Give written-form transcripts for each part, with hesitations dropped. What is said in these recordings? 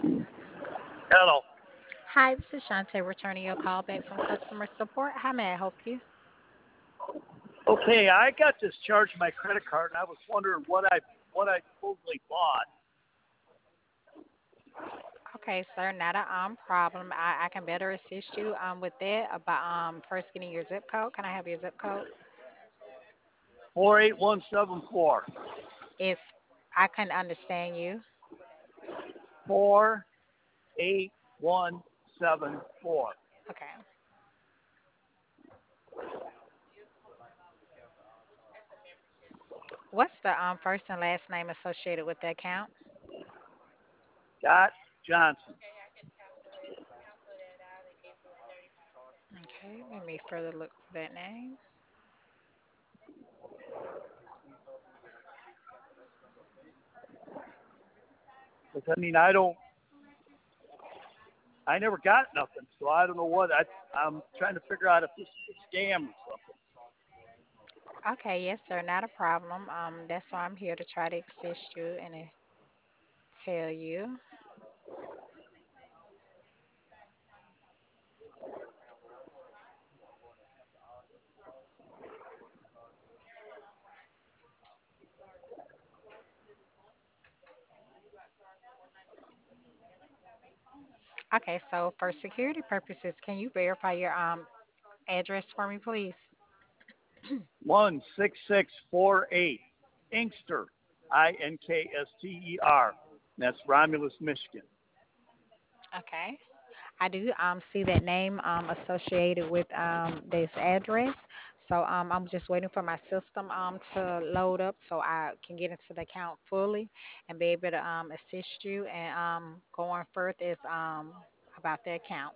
Hello. Hi, this is Shante returning your call back from customer support. How may I help you? Okay, I got this charge on my credit card, and I was wondering what I supposedly bought. Okay, sir, not a problem. I can better assist you with that about first getting your zip code. Can I have your zip code? 48174. If I can understand you. 48174. Okay. What's the first and last name associated with the account? Scott Johnson. Okay, let me further look for that name. Because I never got nothing, so I don't know I'm trying to figure out if this is a scam or something. Okay, yes, sir, not a problem. That's why I'm here to try to assist you and tell you. Okay, so for security purposes, can you verify your address for me, please? 16648 Inkster, Inkster. That's Romulus, Michigan. Okay. I do see that name associated with this address. So I'm just waiting for my system to load up so I can get into the account fully and be able to assist you and going further is about the account.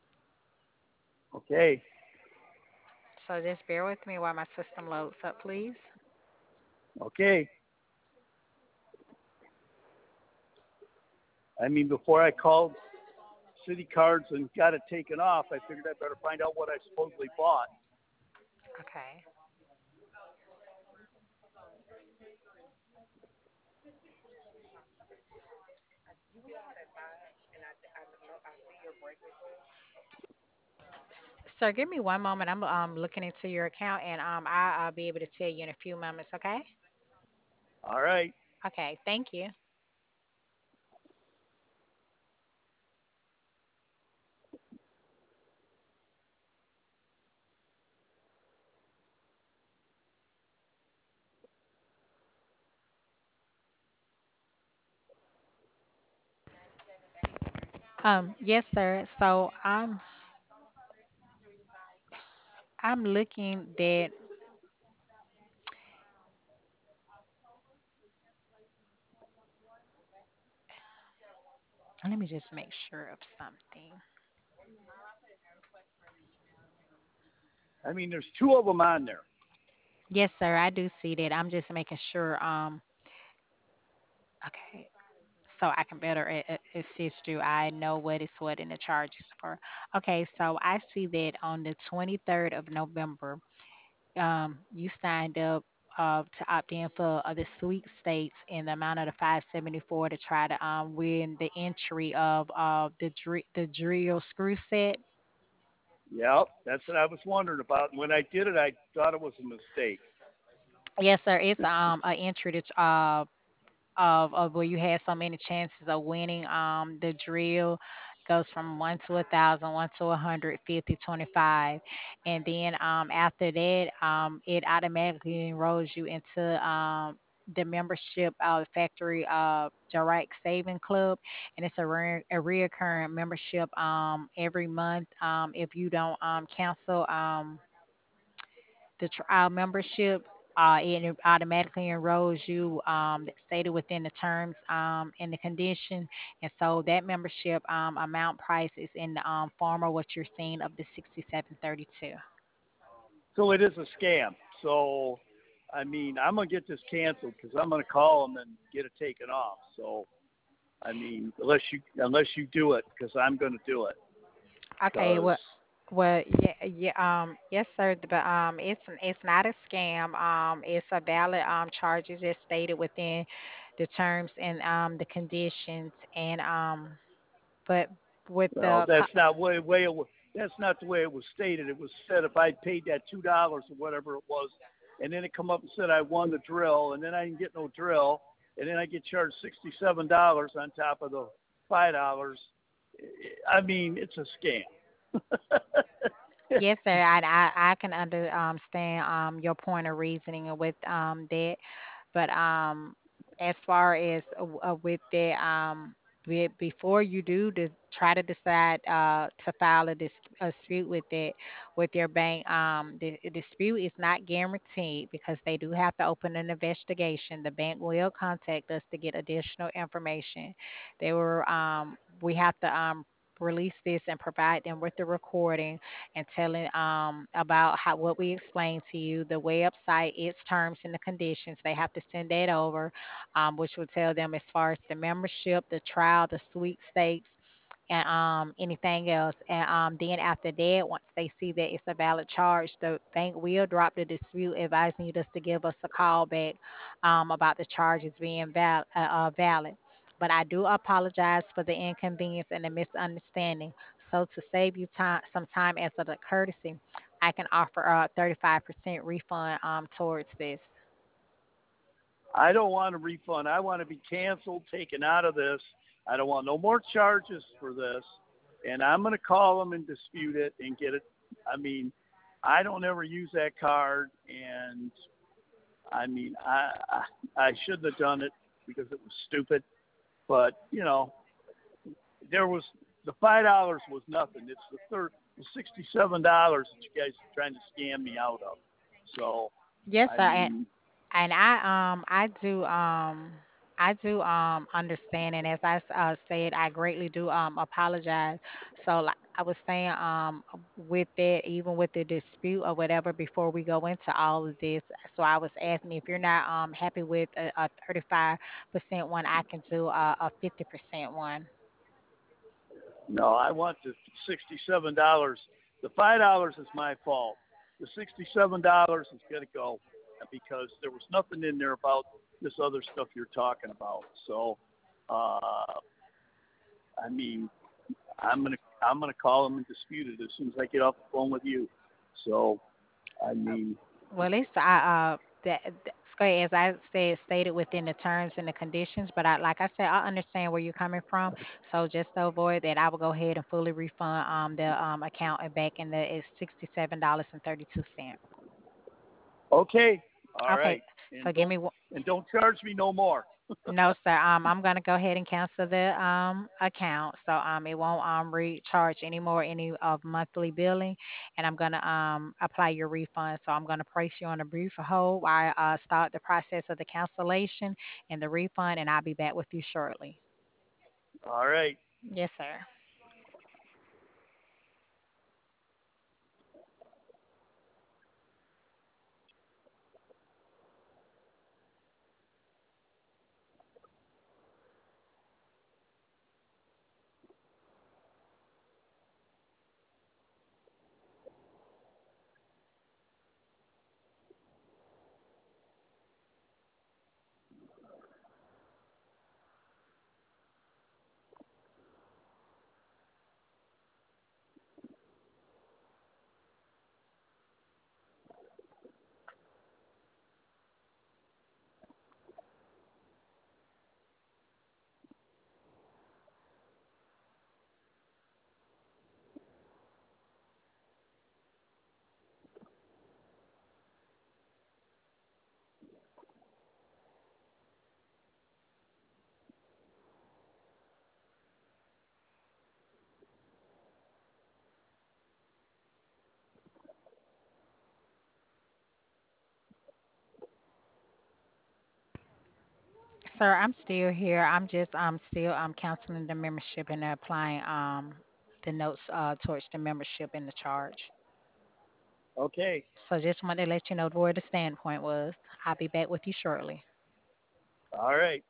Okay, So just bear with me while my system loads up, please. okay. Before I called City Cards and got it taken off, I figured I better find out what I supposedly bought. Okay. Sir, give me one moment. I'm looking into your account and I'll be able to tell you in a few moments, okay? All right. Okay, thank you. Yes, sir. So I'm looking that let me just make sure of something. There's two of them on there. Yes, sir, I do see that. I'm just making sure okay, so I can better assist you. I know what is what in the charges for. Okay, so I see that on the 23rd of November, you signed up to opt in for the sweepstakes in the amount of the 574 to try to win the entry of the drill screw set. Yep, that's what I was wondering about. And when I did it, I thought it was a mistake. Yes, sir. It's an entry to of where you have so many chances of winning. The drill goes from 1 to 1,000, 1 to 150, 25, and then after that, it automatically enrolls you into the membership factory direct saving club, and it's a reoccurring membership every month. If you don't cancel the trial membership, it automatically enrolls you stated within the terms and the condition. And so that membership amount price is in the form of what you're seeing of the 6732. So it is a scam. So, I'm gonna get this canceled because I'm gonna call them and get it taken off. So, unless you do it, because I'm gonna do it. Okay, Because well, yes, sir. But it's not a scam. It's a valid charges as stated within the terms and the conditions. And But with Well, the that's not the way it was stated. It was said if I paid that $2 or whatever it was, and then it come up and said I won the drill, and then I didn't get no drill, and then I get charged $67 on top of the $5. I mean, it's a scam. Yes, sir. I can understand your point of reasoning with that. But as far as with that, before you do try to decide to file a dispute with it with your bank, the dispute is not guaranteed because they do have to open an investigation. The bank will contact us to get additional information. We have to release this and provide them with the recording and telling about how what we explained to you, the website, its terms and the conditions. They have to send that over, which will tell them as far as the membership, the trial, the sweepstakes, and anything else. And then after that, once they see that it's a valid charge, the bank will drop the dispute, advising you just to give us a call back about the charges being valid. But I do apologize for the inconvenience and the misunderstanding. So to save you some time as a courtesy, I can offer a 35% refund towards this. I don't want a refund. I want to be canceled, taken out of this. I don't want no more charges for this. And I'm going to call them and dispute it and get it. I mean, I don't ever use that card, and I mean, I shouldn't have done it because it was stupid. But there was the $5 was nothing. It's the $67 that you guys are trying to scam me out of. So, Yes, I sir. mean, And I do understand, and as said, I greatly do apologize. So like I was saying, with that, even with the dispute or whatever, before we go into all of this, so I was asking if you're not happy with a 35% one, I can do a 50% one. no, I want the $67. The $5 is my fault. The $67 is going to go because there was nothing in there about this other stuff you're talking about. So, I mean, I'm gonna call them and dispute it as soon as I get off the phone with you. So, I mean, Well, it's as I said, stated within the terms and the conditions. But like I said, I understand where you're coming from. So just to avoid that, I will go ahead and fully refund the account and back in the it's $67.32. okay, all Okay, right, so and give don't me one. and don't charge me no more. No, sir. I'm gonna go ahead and cancel the account, so it won't recharge anymore any of monthly billing, and I'm gonna apply your refund. So I'm gonna place you on a brief hold while I start the process of the cancellation and the refund, and I'll be back with you shortly. All right. Yes, sir. Sir, I'm still here. I'm just still canceling the membership and applying the notes towards the membership and the charge. Okay. So just wanted to let you know where the standpoint was. I'll be back with you shortly. All right.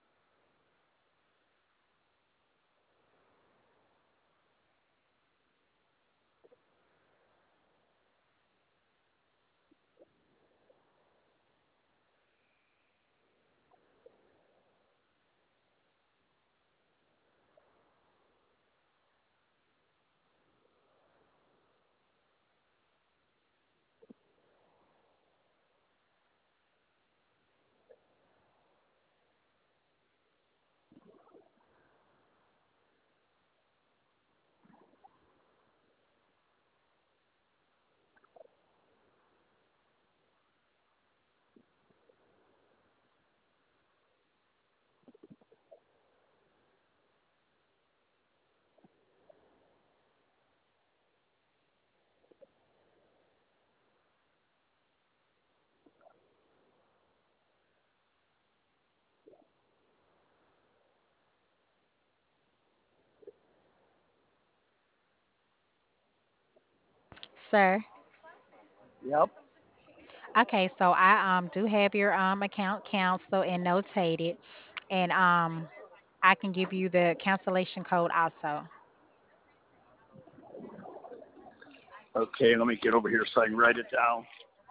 sir. Yep. Okay, so I do have your account canceled and notated, and I can give you the cancellation code also. Okay, let me get over here so I can write it down.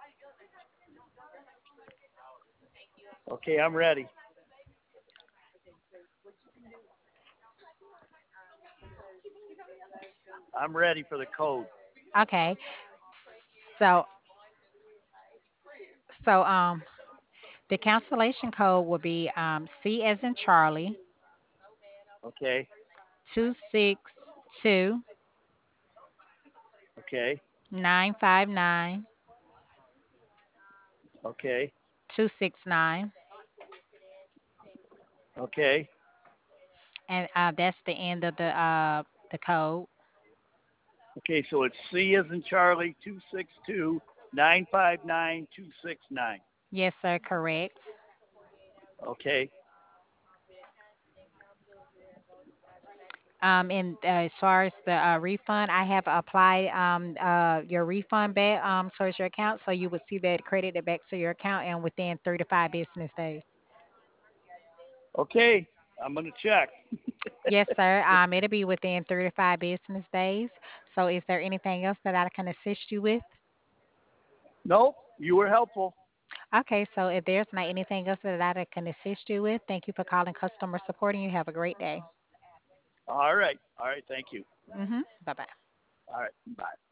Okay, I'm ready. I'm ready for the code. Okay, so so the cancellation code will be C as in Charlie Okay. 262 Okay. 959 Okay. 269, Okay. and that's the end of the code. Okay, so it's C as in Charlie 262 959 269. Yes, sir, correct. Okay. And as far as the refund, I have applied your refund back towards your account, so you would see that credited back to your account and within 3 to 5 business days. Okay. I'm going to check. Yes, sir. It'll be within 3 to 5 business days. So, is there anything else that I can assist you with? Nope. You were helpful. Okay, so if there's not anything else that I can assist you with, thank you for calling customer support, and you have a great day. All right. All right. Thank you. Bye bye. All right. Bye.